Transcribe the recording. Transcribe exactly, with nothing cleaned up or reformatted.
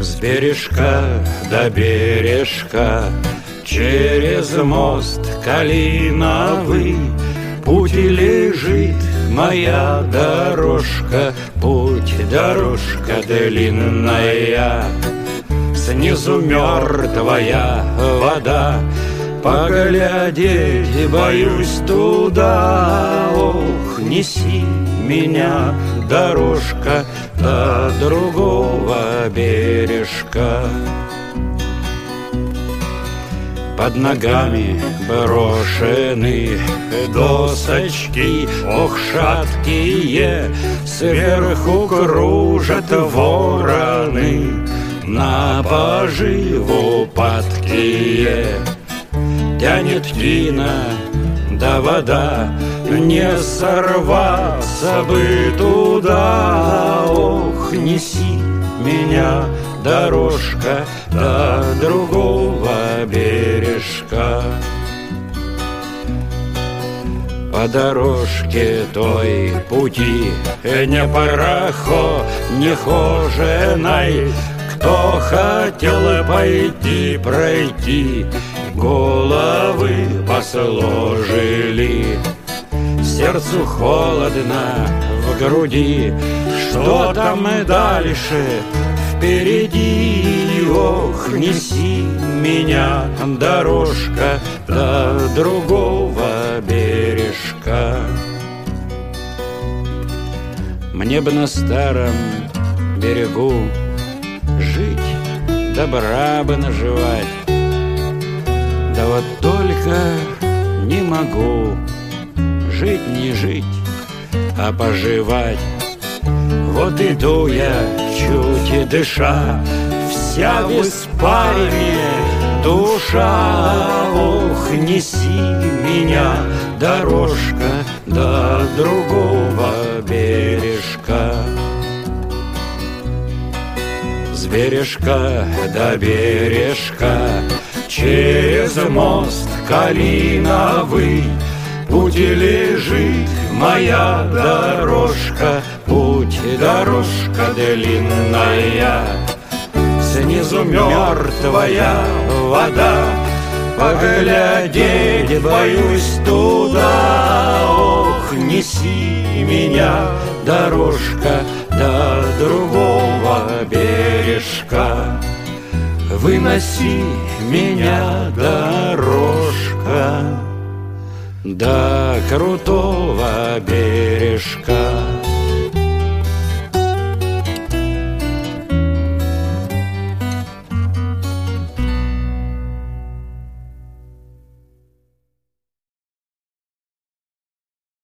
С бережка до бережка, через мост калиновый, путь лежит моя дорожка, путь, дорожка длинная. Снизу мертвая вода, поглядеть боюсь туда. Ох, неси меня, дорожка, до другого бережка. Под ногами брошены досочки, ох, шаткие, сверху кружат вороны, на поживу падкие. Тянет тина, да вода, не сорваться бы туда. Ох, неси меня, дорожка, до другого бережка. По дорожке той пути не парохо, не хоженой. Кто хотел пойти, пройти, головы посложили. Сердцу холодно в груди, что там и дальше впереди. Ох, неси меня, дорожка, до другого бережка. Мне бы на старом берегу жить, добра бы наживать, да вот только не могу жить не жить, а поживать. Вот иду я, чуть дыша, вся в испарине душа. Ох, неси меня, дорожка, до другого бережка. С бережка до бережка, через мост калиновый, путь лежит моя дорожка, путь, дорожка длинная. Снизу мертвая вода, поглядеть боюсь туда. Ох, неси меня, дорожка, до другого бережка. Выноси меня, дорожка, до крутого бережка.